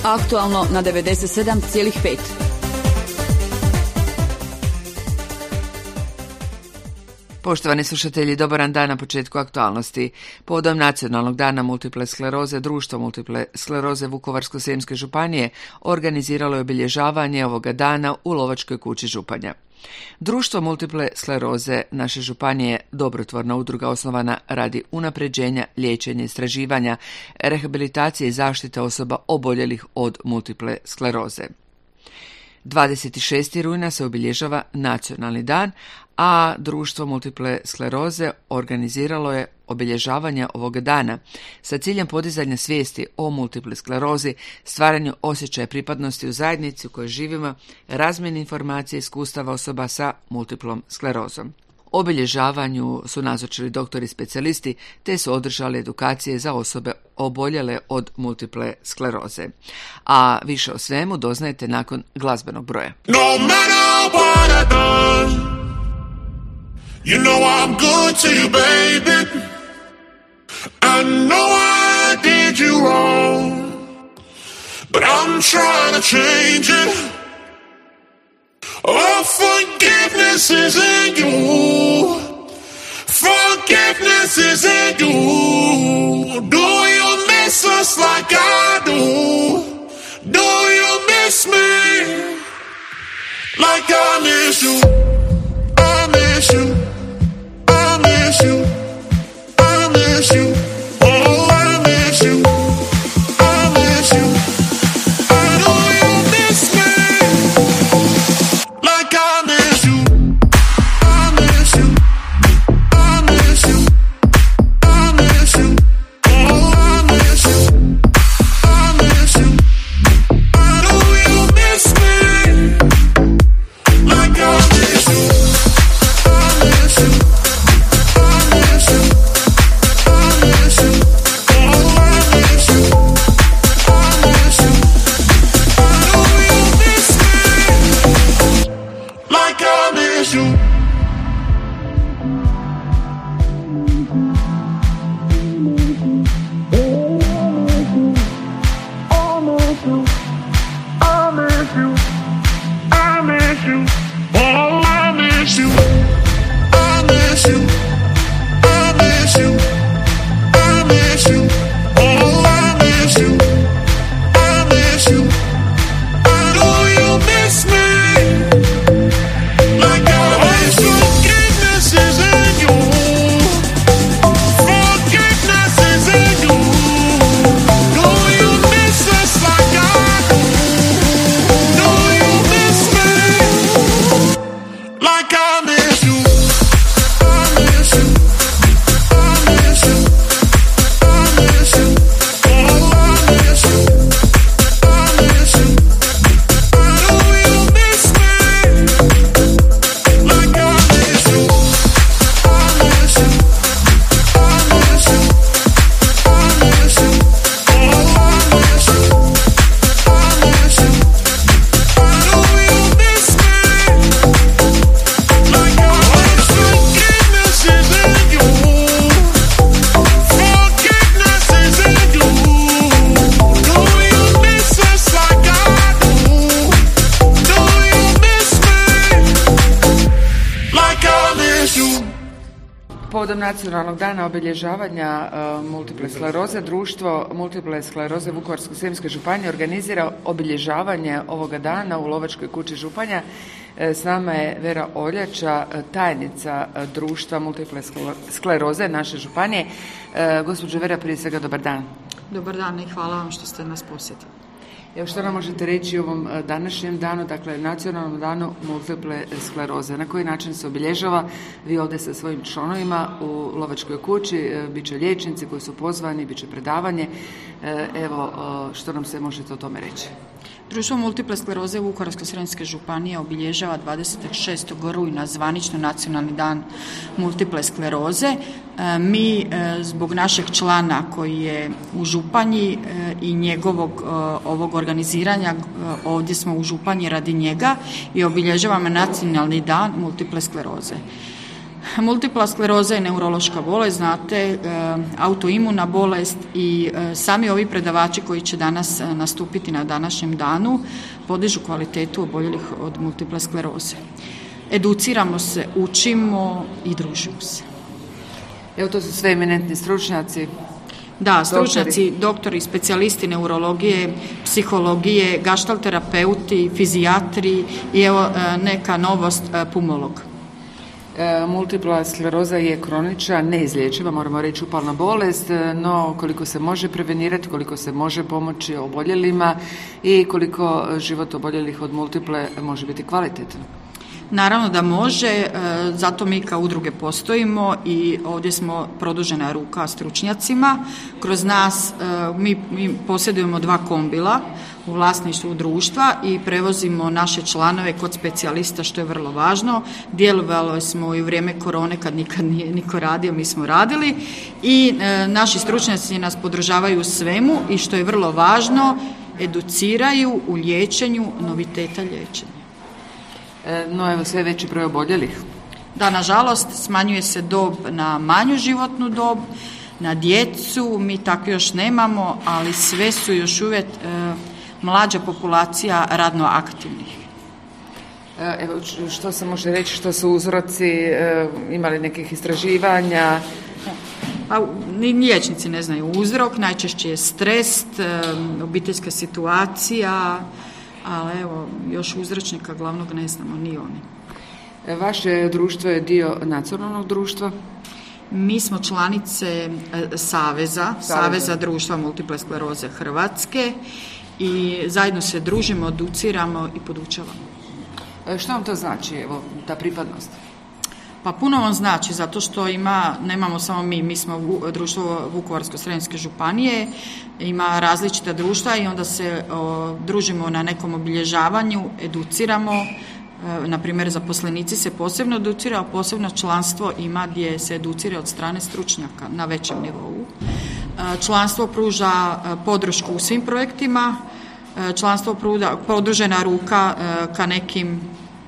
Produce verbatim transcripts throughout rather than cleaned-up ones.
Aktualno na devedeset sedam zarez pet. Poštovani slušatelji, dobar dan na početku aktualnosti. Povodom Nacionalnog dana multiple skleroze, Društvo multiple skleroze Vukovarsko-srijemske županije organiziralo je obilježavanje ovoga dana u Lovačkoj kući Županja. Društvo multiple skleroze naše županije je dobrotvorna udruga osnovana radi unapređenja, liječenja, istraživanja, rehabilitacije i zaštite osoba oboljelih od multiple skleroze. dvadeset šestog rujna se obilježava Nacionalni dan, a Društvo multiple skleroze organiziralo je obilježavanje ovoga dana sa ciljem podizanja svijesti o multiple sklerozi, stvaranju osjećaja pripadnosti u zajednici u kojoj živimo, razmjeni informacije i iskustava osoba sa multiplom sklerozom. Obilježavanju su nazočili doktori specijalisti te su održali edukacije za osobe oboljele od multiple skleroze. A više o svemu doznajete nakon glazbenog broja. No matter what I done, you know I'm good to you, baby. I know I did you wrong, but I'm trying to change it. Oh, forgiveness is in you. Forgiveness is in you. Do you miss us like I do? Do you miss me like I miss you? I miss you. I miss you. I miss you. Oh, I miss you. I miss you. I know you miss me like I miss you. I miss you. I miss you. I miss you. Oh, I miss you. I miss you. I know you miss me like I miss you. I miss you. I miss you. I miss you. Oh, I miss you. I miss you. I know you miss me like I miss you. Povodom Nacionalnog dana obilježavanja uh, multiple skleroze, Društvo multiple skleroze Vukovarsko-srijemske županije organizira obilježavanje ovoga dana u Lovačkoj kući Županja. S nama je Vera Oljača, tajnica Društva multiple skleroze naše županije. Uh, gospođo Vera, prije svega dobar dan. Dobar dan i hvala vam što ste nas posjetili. Evo, što nam možete reći o ovom današnjem danu, dakle Nacionalnom danu multiple skleroze? Na koji način se obilježava? Vi ovdje sa svojim članovima u Lovačkoj kući, bit će liječnici koji su pozvani, bit će predavanje. Evo, što nam se možete o tome reći? Društvo multiple skleroze Vukovarsko-srijemske županije obilježava dvadeset šestog rujna zvanično Nacionalni dan multiple skleroze. Mi zbog našeg člana koji je u Županji i njegovog ovog organiziranja, ovdje smo u Županji radi njega i obilježavamo Nacionalni dan multiple skleroze. Multipla skleroza je neurološka bolest, znate, e, autoimuna bolest i e, sami ovi predavači koji će danas e, nastupiti na današnjem danu podižu kvalitetu oboljelih od multiple skleroze. Educiramo se, učimo i družimo se. Evo, to su sve eminentni stručnjaci. Da, stručnjaci, doktori, specijalisti neurologije, psihologije, gaštalterapeuti, fizijatri i evo neka novost, pulmolog. E, multipla skleroza je kronična, neizlječiva, moramo reći upalna bolest, no koliko se može prevenirati, koliko se može pomoći oboljelima i koliko život oboljelih od multiple može biti kvalitetan. Naravno da može, zato mi kao udruge postojimo i ovdje smo produžena ruka stručnjacima. Kroz nas mi, mi posjedujemo dva kombila u vlasništvu društva i prevozimo naše članove kod specijalista, što je vrlo važno. Djelovali smo i u vrijeme korone kad nikad nije niko radio, mi smo radili i naši stručnjaci nas podržavaju u svemu i što je vrlo važno, educiraju u liječenju noviteta liječenja. No evo, sve veći broj oboljelih. Da, nažalost, smanjuje se dob na manju životnu dob, na djecu, mi tako još nemamo, ali sve su još uvijek e, mlađa populacija radno aktivnih. Evo, što se može reći, što su uzroci, e, imali nekih istraživanja? Pa, ni liječnici ne znaju uzrok, najčešće je stres, e, obiteljska situacija, ali evo, još uzročnika glavnog ne znamo, ni oni. Vaše društvo je dio nacionalnog društva? Mi smo članice e, Saveza, Saveza, Saveza društva multiple skleroze Hrvatske i zajedno se družimo, educiramo i podučavamo. E, što vam to znači, evo, ta pripadnost? Pa puno vam znači, zato što ima, nemamo samo mi, mi smo društvo Vukovarsko-srijemske županije, ima različita društva i onda se o, družimo na nekom obilježavanju, educiramo, e, na primjer zaposlenici se posebno educira, a posebno članstvo ima gdje se educira od strane stručnjaka na većem nivou. E, članstvo pruža e, podršku u svim projektima, e, članstvo pruža produžena ruka e, ka nekim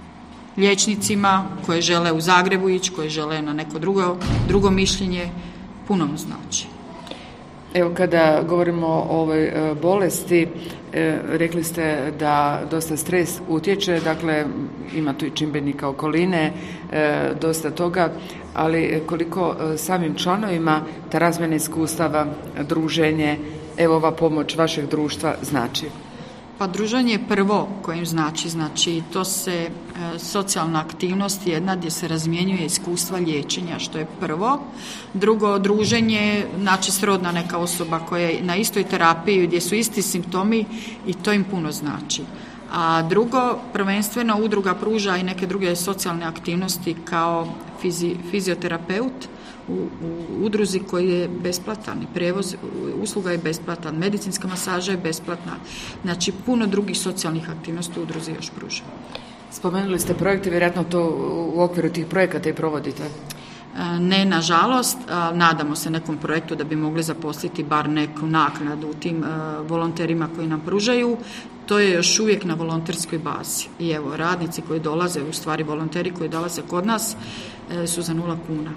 liječnicima koje žele u Zagrebu ići, koje žele na neko drugo, drugo mišljenje, puno mu znači. Evo, kada govorimo o ovoj bolesti, rekli ste da dosta stres utječe, dakle ima tu i čimbenika okoline, dosta toga, ali koliko samim članovima ta razmjena iskustava, druženje, evo ova pomoć vašeg društva znači? Pa druženje je prvo kojim znači, znači to se e, socijalna aktivnost jedna gdje se razmjenjuje iskustva liječenja, što je prvo. Drugo, druženje, znači srodna neka osoba koja je na istoj terapiji gdje su isti simptomi i to im puno znači. A drugo, prvenstveno udruga pruža i neke druge socijalne aktivnosti kao fizi, fizioterapeut u, u udruzi koji je besplatan, prijevoz, usluga je besplatan, medicinska masaža je besplatna, znači puno drugih socijalnih aktivnosti u udruzi još pruža. Spomenuli ste projekte, vjerojatno to u okviru tih projekata i provodite? Ne, nažalost, nadamo se nekom projektu da bi mogli zaposliti bar neku naknadu tim volonterima koji nam pružaju. To je još uvijek na volonterskoj bazi. I evo, radnici koji dolaze, u stvari volonteri koji dolaze kod nas su za nula kuna.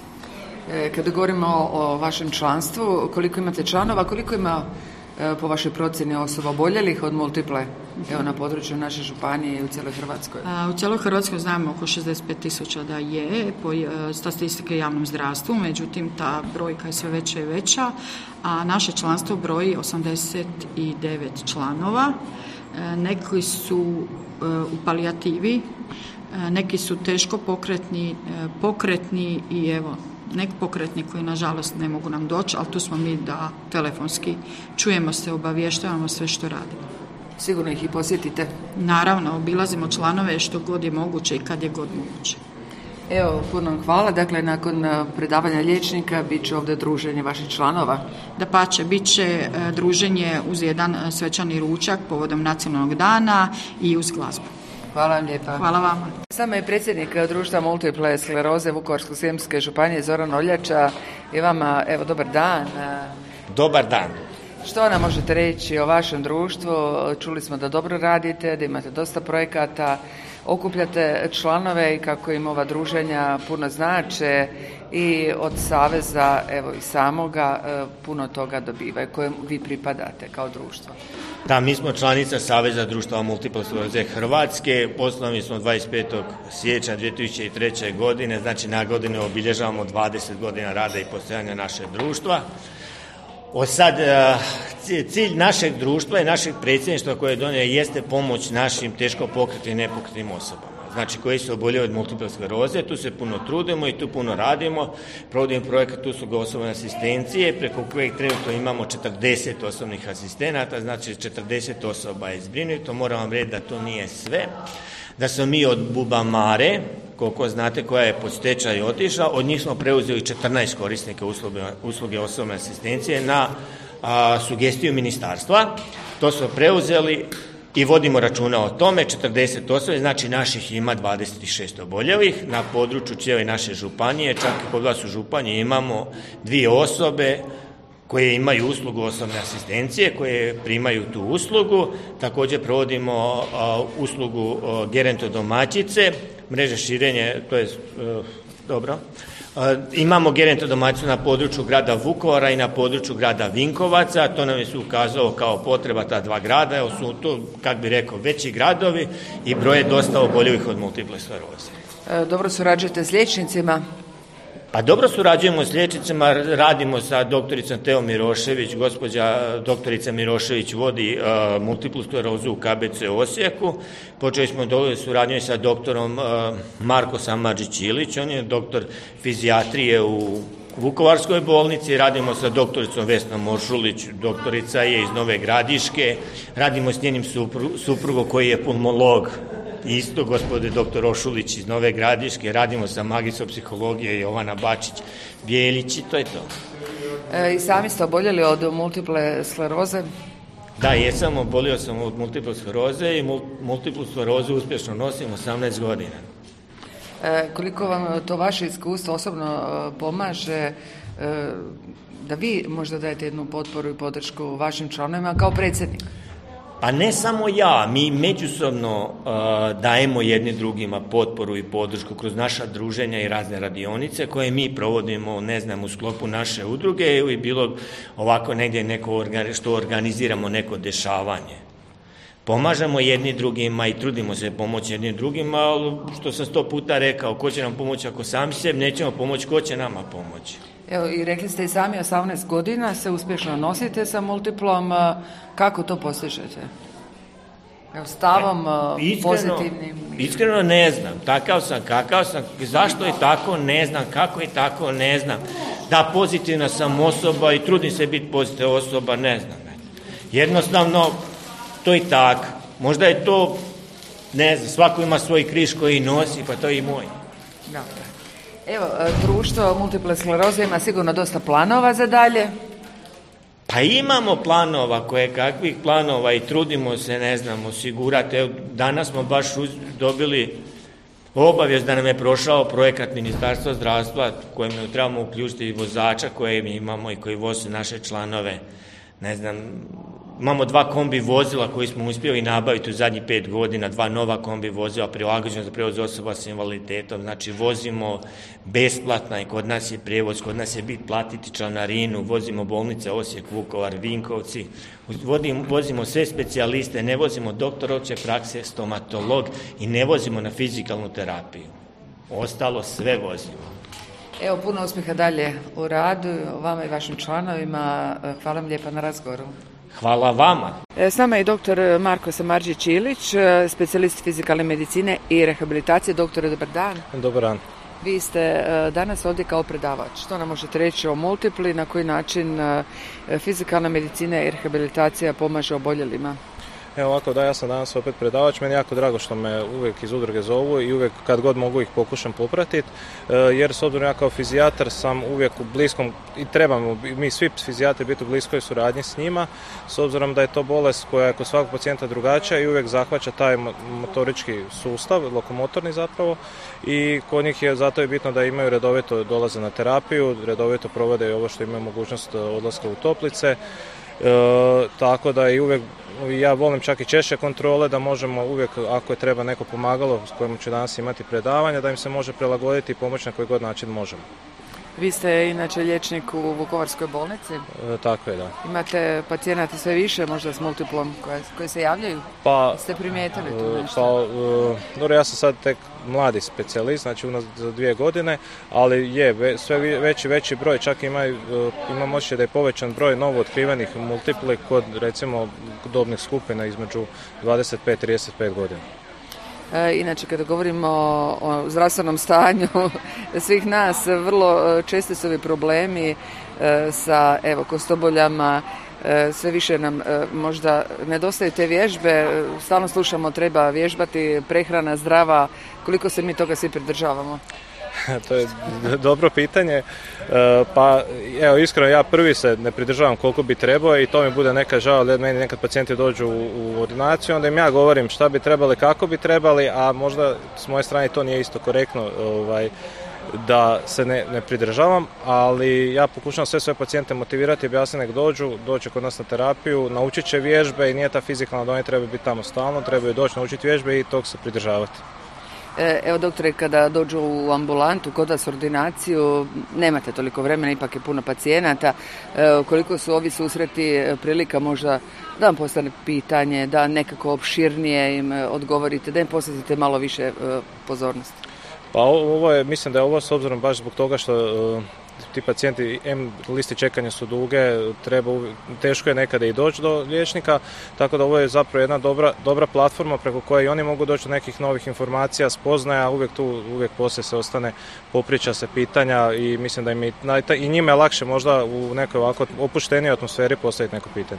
Kada govorimo o vašem članstvu, koliko imate članova, koliko ima po vašoj procjeni osoba oboljelih od multiple, evo na području naše županije i u cijeloj Hrvatskoj? U cijeloj Hrvatskoj znamo oko šezdeset pet tisuća da je po statistike javnom zdravstvu, međutim ta brojka je sve veća i veća, a naše članstvo broji osamdeset devet članova. Neki su u palijativi, neki su teško pokretni, pokretni i evo nepokretni koji nažalost ne mogu nam doći, ali tu smo mi da telefonski čujemo se, obavještavamo sve što radimo. Sigurno ih i posjetite? Naravno, obilazimo članove što god je moguće i kad je god moguće. Evo, puno vam hvala. Dakle, nakon predavanja liječnika bit će ovdje druženje vaših članova? Dapače, bit će druženje uz jedan svečani ručak povodom nacionalnog dana i uz glazbu. Hvala vam lijepa. Hvala vama. Sama je predsjednik društva multiple skleroze Vukovarsko-srijemske županije Zoran Oljača i vama, evo, dobar dan. Dobar dan. Što nam možete reći o vašem društvu? Čuli smo da dobro radite, da imate dosta projekata. okupljate članove i kako im ova druženja puno znače i od saveza, evo i samoga, puno toga dobivaju kojem vi pripadate kao društvo. Da, mi smo članica Saveza društava multiple skleroze Hrvatske, osnovani smo dvadeset petog siječnja dvije tisuće treće. godine, znači na godine obilježavamo dvadeset godina rada i postojanja našeg društva. Od sad, cilj našeg društva i našeg predsjedništva koje je donio jeste pomoć našim teško pokretnim i nepokretnim osobama. Znači koji se oboljevaju od multiple skleroze, tu se puno trudimo i tu puno radimo, provodimo projekat usluge osobne asistencije, preko kojeg trenutno imamo četrdeset osobnih asistenata, znači četrdeset osoba je zbrinuto, moram vam reći da to nije sve, da smo mi od Buba Mare, koliko znate koja je pod stečaj otišla, od njih smo preuzeli četrnaest korisnika usluge, usluge osobne asistencije na a, sugestiju ministarstva, to smo preuzeli i vodimo računa o tome, četrdeset osoba, znači naših ima dvadeset šest oboljelih, na području cijele naše županije, čak i kod vas u županiji imamo dvije osobe koje imaju uslugu osobne asistencije, koje primaju tu uslugu, također provodimo a, uslugu a, gerontodomaćice, mreže širenje, to je a, dobro, a, imamo gerontodomaćicu na području grada Vukovara i na području grada Vinkovaca, to nam je se ukazalo kao potreba ta dva grada, evo su to, kak bi rekao, veći gradovi i broje dosta oboljelih od multiple skleroze. E, dobro surađujete s liječnicima? Pa dobro surađujemo s liječnicima, radimo sa doktoricom Teo Mirošević, gospođa doktorica Mirošević vodi uh, multiplu sklerozu u K B C Osijeku, počeli smo dole suradnju sa doktorom uh, Marko Samardžić-Ilić, on je doktor fizijatrije u Vukovarskoj bolnici, radimo sa doktoricom Vesnom Mošulić, doktorica je iz Nove Gradiške, radimo s njenim supru, suprugom koji je pulmolog, isto gospode doktor Ošulić iz Nove Gradiške, radimo sa magistrom psihologije Jovana Bačić-Bijelić i to je to. E, I sami ste oboljeli od multiple skleroze? Da, jesam, obolio sam od multiple skleroze i multiplu sklerozu uspješno nosim osamnaest godina. E, koliko vam to vaše iskustvo osobno e, pomaže e, da vi možda dajete jednu potporu i podršku vašim članovima kao predsjednik? Pa ne samo ja, mi međusobno uh, dajemo jedni drugima potporu i podršku kroz naša druženja i razne radionice koje mi provodimo, ne znam, u sklopu naše udruge ili bilo ovako negdje neko što organiziramo neko dešavanje. Pomažemo jedni drugima i trudimo se pomoći jednim drugima, ali što sam sto puta rekao, ko će nam pomoći ako sami sebi, nećemo pomoći, ko će nama pomoći. Evo, i rekli ste i sami, osamnaest godina se uspješno nosite sa multiplom, kako to postižete? Evo, stavom iskreno, pozitivnim? Iskreno ne znam, takav sam, kakav sam, zašto je tako ne znam, kako je tako ne znam. Da, pozitivna sam osoba i trudim se biti pozitivna osoba, ne znam. Jednostavno, to je tako. Možda je to, ne znam, svako ima svoj križ koji nosi, pa to je i moj. Dobro. Evo, društvo multiple skleroze ima sigurno dosta planova za dalje. Pa imamo planova, koje kakvih planova i trudimo se, ne znam, osigurati. Evo, danas smo baš dobili obavijest da nam je prošao projekat Ministarstva zdravstva kojim trebamo uključiti i vozača koje mi imamo i koji voze naše članove. Ne znam, imamo dva kombi vozila koji smo uspjeli nabaviti u zadnjih pet godina, dva nova kombi vozila prilagođena za prijevoz osoba s invaliditetom. Znači vozimo besplatno i kod nas je prijevoz, kod nas je bit platiti članarinu, vozimo bolnice Osijek, Vukovar, Vinkovci, vozimo, vozimo sve specijaliste, ne vozimo doktor opće prakse, stomatolog i ne vozimo na fizikalnu terapiju. Ostalo sve vozimo. Evo, puno uspjeha dalje u radu, vama i vašim članovima. Hvala vam lijepa na razgovoru. Hvala vama. S nama je doktor Marko Samardžić-Ilić, specijalist fizikalne medicine i rehabilitacije. Doktore, dobar dan. Dobar dan. Vi ste danas ovdje kao predavač. Što nam možete reći o multipli, na koji način fizikalna medicina i rehabilitacija pomaže oboljelima? Evo ovako, da, ja sam danas opet predavač, meni je jako drago što me uvijek iz udruge zovu i uvijek kad god mogu ih pokušam popratiti, jer s obzirom ja kao fizijatar sam uvijek u bliskom, i trebamo mi svi fizijatri biti u bliskoj suradnji s njima, s obzirom da je to bolest koja je kod svakog pacijenta drugačija i uvijek zahvaća taj motorički sustav, lokomotorni zapravo, i kod njih je zato je bitno da imaju redovito dolaze na terapiju, redovito provode i ovo što imaju mogućnost odlaska u toplice. E, tako da i uvijek ja volim čak i češće kontrole, da možemo uvijek, ako je treba neko pomagalo s kojim će danas imati predavanja, da im se može prilagoditi i pomoći na koji god način možemo. Vi ste inače liječnik u Vukovarskoj bolnici. E, tako je, da. Imate pacijenata sve više, možda s multiplom, koje, koji se javljaju? Pa, ste primijetili tu nešto? Pa, dobro, ja sam sad tek mladi specijalist, znači unaz za dvije godine, ali je, sve veći veći broj, čak ima, imam osjećaj da je povećan broj novo otkrivenih multipli kod, recimo, dobnih skupina između dvadeset pet i trideset pet godina. E, inače, kada govorimo o, o zdravstvenom stanju svih nas, vrlo česti su ovi problemi e, sa evo, kostoboljama, e, sve više nam e, možda nedostaju te vježbe, stalno slušamo treba vježbati, prehrana zdrava, koliko se mi toga svi pridržavamo? To je dobro pitanje, pa evo iskreno ja prvi se ne pridržavam koliko bi trebao i to mi bude neka žao, da meni nekad pacijenti dođu u ordinaciju, onda im ja govorim šta bi trebali, kako bi trebali, a možda s moje strane to nije isto korektno ovaj, da se ne, ne pridržavam, ali ja pokušavam sve svoje pacijente motivirati, objasniti nek dođu, doći kod nas na terapiju, naučit će vježbe i nije ta fizikalna da oni trebaju biti tamo stalno, trebaju doći naučiti vježbe i tog se pridržavati. Evo doktore, kada dođu u ambulantu, kod vas ordinaciju, nemate toliko vremena, ipak je puno pacijenata, koliko su ovi susreti prilika možda da vam postane pitanje, da nekako opširnije im odgovorite, da im posvetite malo više pozornosti? Pa ovo je, mislim da je ovo s obzirom baš zbog toga što ti pacijenti, em, listi čekanja su duge, treba, teško je nekada i doći do liječnika, tako da ovo je zapravo jedna dobra, dobra platforma preko koje i oni mogu doći do nekih novih informacija, spoznaja, uvijek tu, uvijek poslije se ostane, popriča se pitanja i mislim da im i, i njima je lakše možda u nekoj ovako opuštenijoj atmosferi postaviti neko pitanje.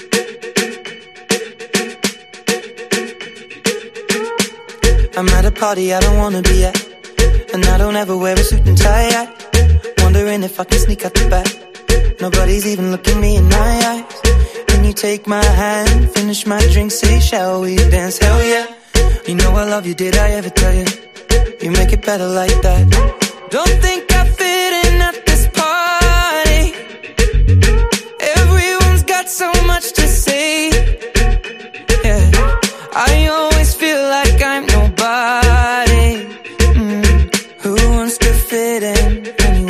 I'm at a party I don't wanna be at, and I don't ever wear a suit and tie at. Wondering if I can sneak out the back. Nobody's even looking me in my eyes. When you take my hand, finish my drink, say shall we dance? Hell yeah. You know I love you, did I ever tell you? You make it better like that. Don't think I fit in at this party. Everyone's got so much to say. Yeah, I always feel like I'm nobody. Mm. Who wants to fit in?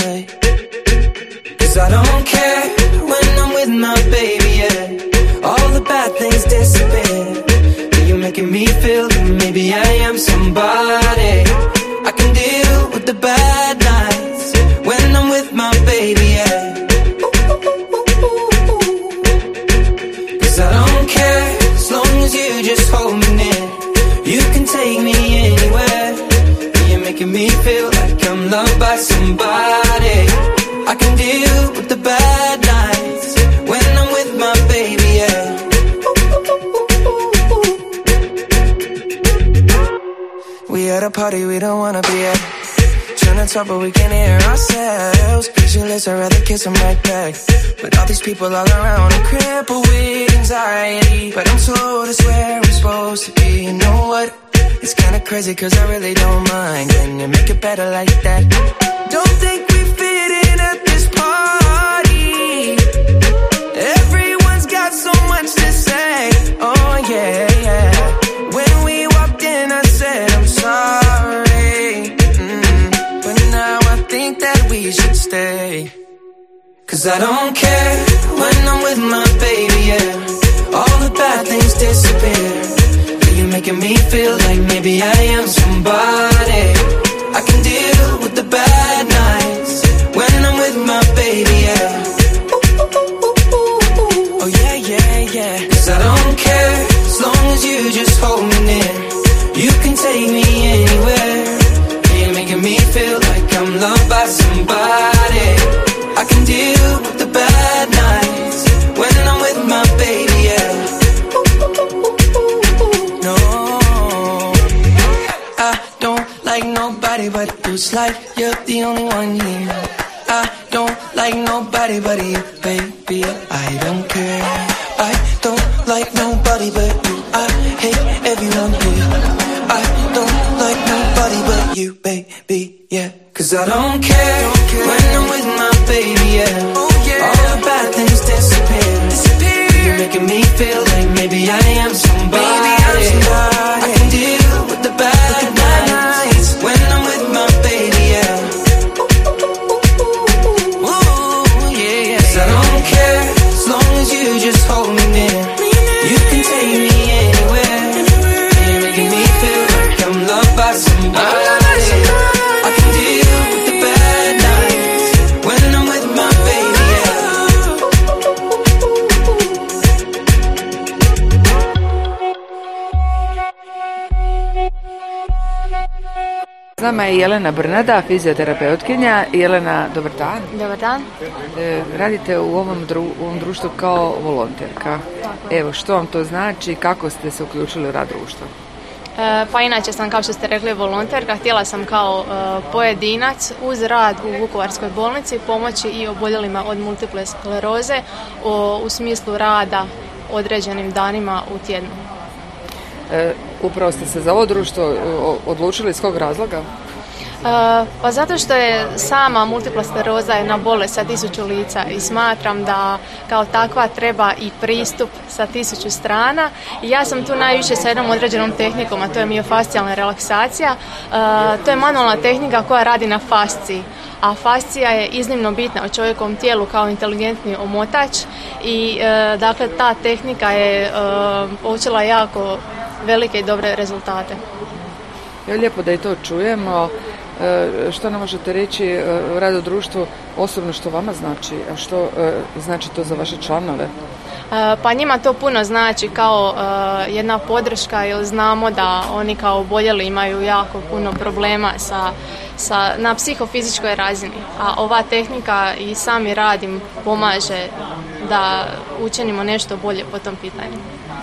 I don't care when I'm with my baby, yeah. All the bad things disappear. You're making me feel that maybe I am somebody. I can deal with the bad nights when I'm with my baby, yeah. Cause I don't care as long as you just hold me near. You can take me anywhere. You're making me feel like I'm loved by somebody. I can deal with the bad nights when I'm with my baby, yeah. We at a party we don't wanna be at. Trying to talk but we can't hear ourselves. Pictureless, I'd rather kiss them right back. But all these people all around, I'm crippled with anxiety. But I'm told it's where I'm supposed to be. You know what? It's kinda crazy cause I really don't mind. Can you make it better like that? Don't think we fit in at this party. Everyone's got so much to say. Oh yeah, yeah. When we walked in I said I'm sorry. Mm. But now I think that we should stay. Cause I don't care when I'm with my baby, yeah. All the bad things disappear. You're making me feel like maybe I am somebody. I can deal with the bad nights when I'm with my baby, yeah. Oh yeah, yeah, yeah. Cause I don't care as long as you just hold me near. You can take me anywhere. You're making me feel like I'm loved by somebody. I can deal with the bad nights when I'm with my baby, yeah. No, I don't like nobody but you. It's like you're the only one here. I don't like nobody but you, baby. I don't care. I don't like nobody but you. I hate everyone here. I don't like nobody but you, baby, yeah. Cause I don't care, don't care. When I'm with my baby, yeah. Oh, yeah. All the bad things disappear. disappear. You're making me feel like maybe I am somebody. Maybe I'm somebody. I can deal with the bad nights when I'm with my baby, yeah. Ooh, yeah, yeah. 'Cause I don't care as long as you just hold me near. You can take me anywhere. You're making me feel like I'm loved by somebody. I can deal with the bad nights when I'm with my baby, yeah. S nama je Jelena Brnada, fizioterapeutkinja. Jelena, dobar dan. Dobar dan. E, radite u ovom, dru, u ovom društvu kao volonterka. Evo, što vam to znači, kako ste se uključili u rad društva? E, pa inače sam, kao što ste rekli, volonterka. Htjela sam kao e, pojedinac uz rad u Vukovarskoj bolnici pomoći i oboljelima od multiple skleroze o, u smislu rada određenim danima u tjednu. E, upravo ste se za ovo društvo odlučili iz kog razloga? Uh, pa zato što je sama multipla skleroza jedna bolest sa tisuću lica i smatram da kao takva treba i pristup sa tisuću strana i ja sam tu najviše sa jednom određenom tehnikom, a to je miofascijalna relaksacija. Uh, to je manualna tehnika koja radi na fasciji, a fascija je iznimno bitna u čovjekovom tijelu kao inteligentni omotač i uh, dakle ta tehnika je uh, počela jako velike i dobre rezultate. Je lijepo da i to čujemo. E, što nam možete reći e, o radu u društvu, osobno što vama znači, a što e, znači to za vaše članove? E, pa njima to puno znači kao e, jedna podrška, jer znamo da oni kao oboljeli imaju jako puno problema sa, sa, na psihofizičkoj razini, a ova tehnika i sami rad im pomaže da učinimo nešto bolje po tom pitanju.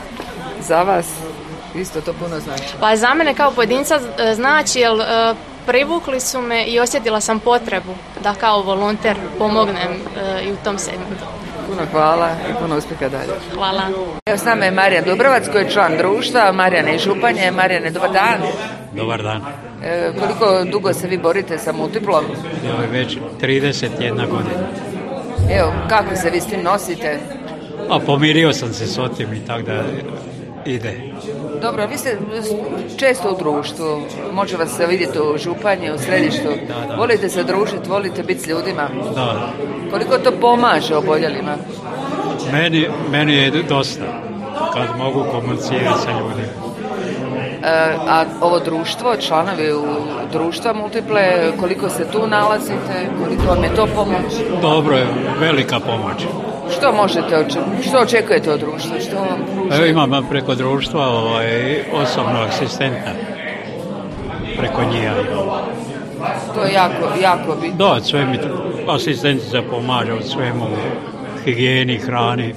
Za vas isto to puno znači? Pa za mene kao pojedinca znači, jer e, privukli su me i osjetila sam potrebu da kao volonter pomognem e, i u tom segmentu. Puno hvala i puno uspjeha dalje. Hvala. Evo s nama je Marijan Dubrovac koji je član društva, Marijane iz Županje. Marijane, dobar dan. Dobar dan. E, koliko dugo se vi borite sa multiplom? Evo je već trideset jedna godina. Evo, kako se vi s tim nosite? A pomirio sam se s otim i tako da ide. Dobro, vi ste često u društvu, može vas se vidjeti u Županji, u središtu. Da, da. Volite se družiti, volite biti s ljudima. Da. Koliko to pomaže oboljelima? Meni, meni je dosta kad mogu komunicirati sa ljudima. E, a ovo društvo, članovi u društva multiple, koliko se tu nalazite, koliko vam je to pomoć? Dobro je, velika pomoć. Što možete očekivati? Što očekujete od društva? Što vam pruža? Evo imam preko društva ovaj, osobnog asistenta. Preko njega imam. To je jako, jako bitno. Da, sve mi asistentica pomaže od svemu, higijeni, hrani.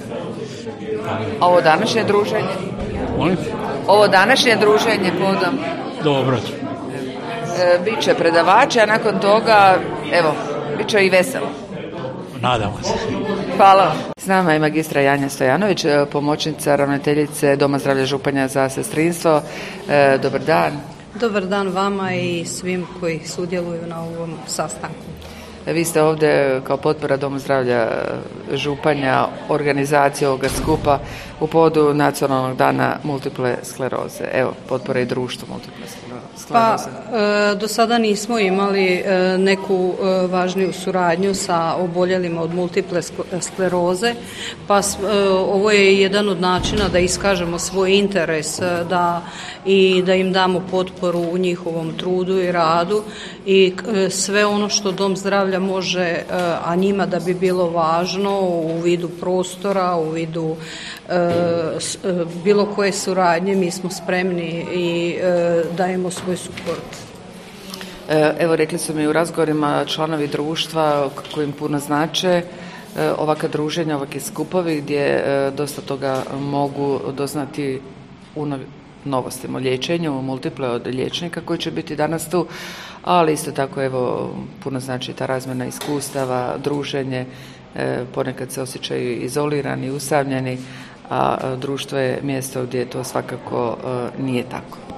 A ovo današnje druženje? Molim? Ovo današnje druženje podom? Dobro. E, Biće predavači, a nakon toga, evo, bit će i veselo. Nadamo se. Hvala. S nama je magistra Janja Stojanović, pomoćnica ravnateljice Doma zdravlja Županja za sestrinstvo. E, dobar dan. Dobar dan vama i svim koji sudjeluju na ovom sastanku. Vi ste ovdje kao potpora Domu zdravlja Županja, organizacije ovoga skupa u povodu Nacionalnog dana multiple skleroze. Evo, potpora i društvo multiple skleroze. Pa, e, do sada nismo imali e, neku e, važniju suradnju sa oboljelima od multiple skleroze, pa e, ovo je jedan od načina da iskažemo svoj interes e, da, i da im damo potporu u njihovom trudu i radu i e, sve ono što Dom zdravlja može, e, a njima da bi bilo važno u vidu prostora, u vidu e, s, e, bilo koje suradnje, mi smo spremni i e, dajemo svoj suport. Evo, rekli su mi u razgovorima članovi društva kojim puno znače ovakva druženja, ovakvi skupovi gdje dosta toga mogu doznati u novostima o liječenju, multiple od liječnika koji će biti danas tu, ali isto tako evo puno znači ta razmjena iskustava, druženje, ponekad se osjećaju izolirani, usamljeni, a društvo je mjesto gdje to svakako nije tako.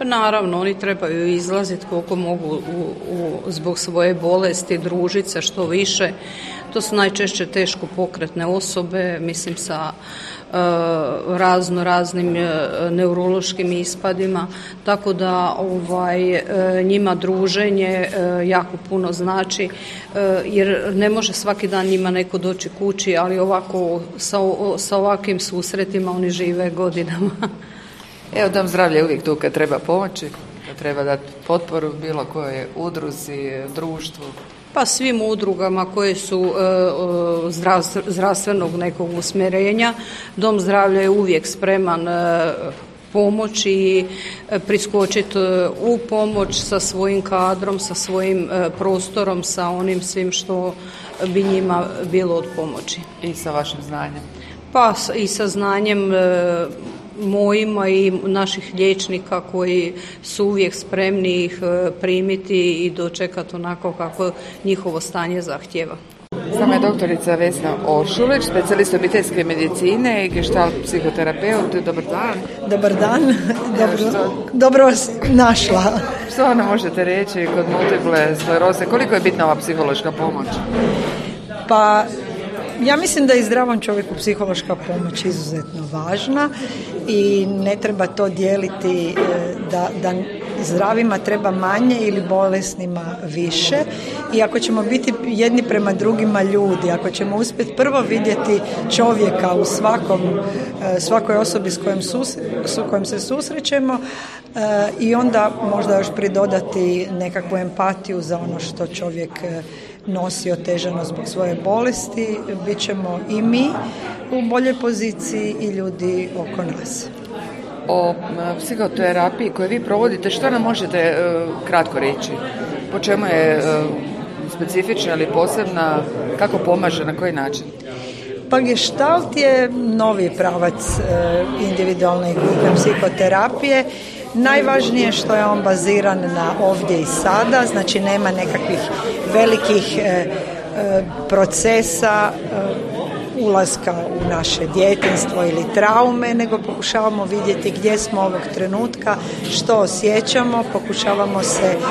Pa naravno, oni trebaju izlaziti koliko mogu u, u, zbog svoje bolesti, družiti se što više. To su najčešće teško pokretne osobe, mislim sa e, razno raznim e, neurološkim ispadima, tako da ovaj, e, njima druženje e, jako puno znači, e, jer ne može svaki dan njima neko doći kući, ali ovako sa, sa ovakvim susretima oni žive godinama. Evo, Dom zdravlja je uvijek tu kad treba pomoći, kad treba dati potporu bilo kojoj udruzi, društvu. Pa svim udrugama koje su e, zdravstvenog nekog usmjerenja. Dom zdravlja je uvijek spreman e, pomoći i e, priskočiti e, u pomoć sa svojim kadrom, sa svojim e, prostorom, sa onim svim što bi njima bilo od pomoći. I sa vašim znanjem? Pa i sa znanjem e, mojima i naših liječnika koji su uvijek spremni ih primiti i dočekati onako kako njihovo stanje zahtjeva. S nama je doktorica Vesna Oršulić, specijalist obiteljske medicine i gestalt psihoterapeut. Dobar dan. Dobar dan. Dobro, dobro vas našla. Što ona možete reći kod multiple skleroze? Koliko je bitna ova psihološka pomoć? Pa ja mislim da je zdravom čovjeku psihološka pomoć izuzetno važna i ne treba to dijeliti da, da zdravima treba manje ili bolesnima više. I ako ćemo biti jedni prema drugima ljudi, ako ćemo uspjeti prvo vidjeti čovjeka u svakom, svakoj osobi s kojom, sus, s kojom se susrećemo i onda možda još pridodati nekakvu empatiju za ono što čovjek nosi otežano zbog svoje bolesti, bit ćemo i mi u boljoj poziciji i ljudi oko nas. O psihoterapiji koju vi provodite, što nam možete uh, kratko reći? Po čemu je uh, specifična ili posebna? Kako pomaže, na koji način? Pa gestalt je novi pravac uh, individualne i grupne psihoterapije. Najvažnije što je on baziran na ovdje i sada, znači nema nekakvih velikih e, e, procesa e, ulaska u naše djetinjstvo ili traume, nego pokušavamo vidjeti gdje smo ovog trenutka, što osjećamo, pokušavamo se e,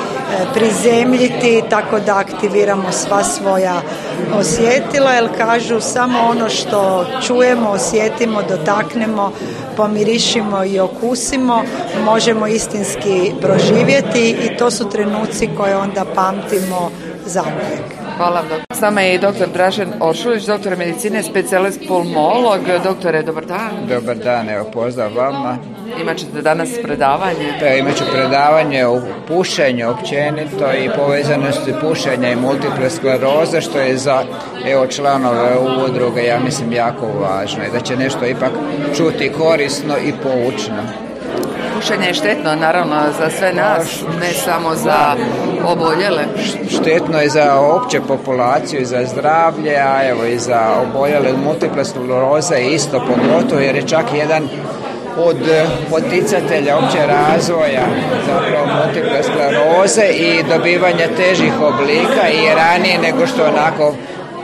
prizemljiti tako da aktiviramo sva svoja osjetila, jer kažu samo ono što čujemo, osjetimo, dotaknemo, pomirišimo i okusimo, možemo istinski proživjeti i to su trenuci koje onda pamtimo zauvijek. Hvala vam. S nama je i doktor Dražen Oršulić, doktor medicine, specijalist pulmolog. Doktore, dobar dan. Dobar dan, evo pozdrav vama. Imat ćete danas predavanje? Pa imat ću predavanje o pušenju općenito i povezanosti pušenja i multiple skleroze, što je za evo, članove udruge, ja mislim, jako važno i da će nešto ipak čuti korisno i poučno. Pušenje je štetno, naravno, za sve nas, ne samo za oboljele. Štetno je za opće populaciju i za zdravlje, a evo i za oboljele multiple skleroze isto pogotovo, jer je čak jedan od poticatelja opće razvoja zapravo multiple skleroze i dobivanja težih oblika i ranije nego što onako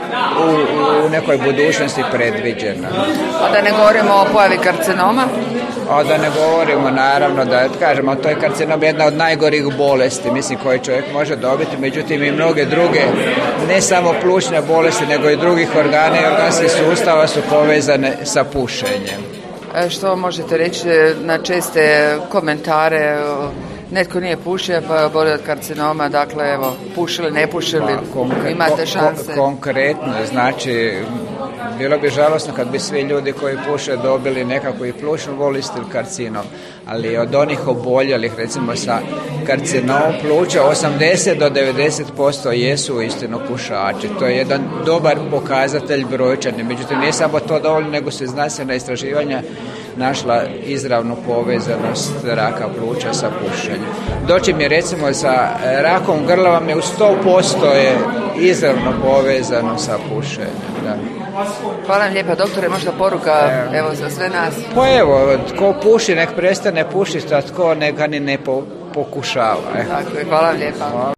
u, u nekoj budućnosti predviđeno. A da ne govorimo o pojavi karcinoma? A da ne govorimo, naravno, da kažemo, to je karcinom jedna od najgorih bolesti, mislim, koji čovjek može dobiti, međutim i mnoge druge, ne samo plućne bolesti, nego i drugih organa i organskih sustava su povezane sa pušenjem. E, što možete reći na česte komentare? Netko nije pušio pa boli od karcinoma, dakle evo, pušili, ne pušili, pa, konkre- imate šanse. Ko- konkretno, znači, bilo bi žalosno kad bi svi ljudi koji puše dobili nekakvu i plućnu bolest ili karcinom, ali od onih oboljelih, recimo sa karcinomom pluća, osamdeset do devedeset posto jesu uistinu pušači. To je jedan dobar pokazatelj brojčani, međutim nije samo to dovoljno, nego se znanstvena istraživanja našla izravnu povezanost raka pluća sa pušenjem. Doći mi recimo sa rakom grla vam je u sto posto je izravno povezano sa pušenjem. Da. Hvala vam lijepa, doktore, možda poruka evo za sve nas. Pa evo, tko puši nek prestane pušiti, a tko neka ni ne po, pokušava. Eh. Tako je, hvala vam lijepa. Hvala.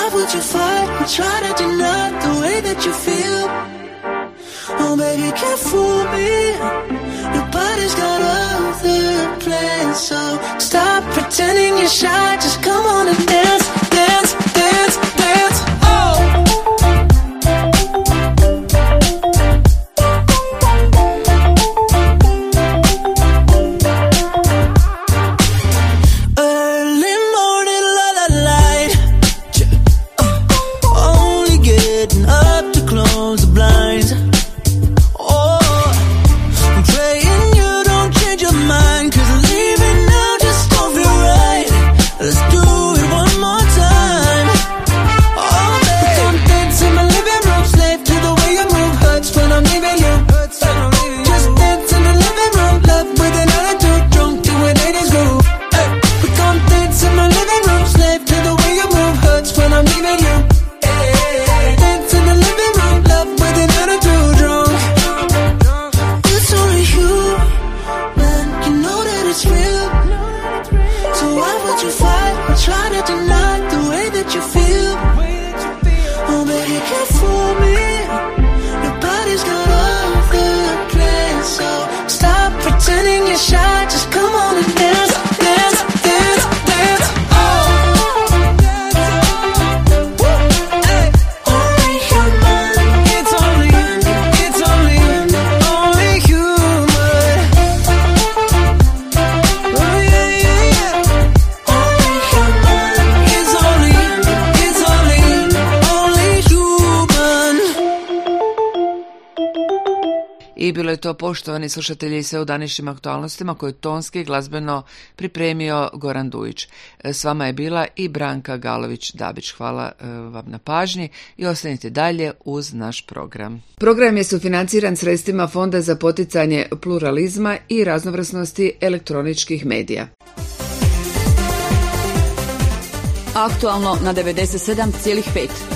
why would you fight and try to deny the way that you feel? Oh baby, can't fool me. Your body's got other plans, so stop pretending you're shy. Just come on and dance, dance, dance, dance. Oh. Early morning, la la light. Only getting up to close the blinds. Let's do it one more time. Oh, baby, come dance in my living room. Slave to the way you move. Hurts when I'm leaving you. Just dance in the living room. Love with an attitude. Drunk to an eighties groove. Hey, we come dance in my living room. Slave to the way you move. Hurts when I'm leaving you. Hey, dance in the living room. Love with an attitude. Drunk. It's only you, man. You know that it's real. So why would you fight or try to deny the way that you feel? Oh baby, can't fool me. Your body's got other plans, so stop pretending you're shy. Just come on and dance, dance, dance, dance. Oh, hey, only human. It's only, it's only, only human. Oh yeah, yeah, yeah. I bilo je to, poštovani slušatelji, sve u današnjim aktualnostima koje je tonski i glazbeno pripremio Goran Dujić. S vama je bila i Branka Galović-Dabić. Hvala vam na pažnji i ostanite dalje uz naš program. Program je sufinanciran sredstvima Fonda za poticanje pluralizma i raznovrsnosti elektroničkih medija. Aktualno na devedeset sedam zarez pet.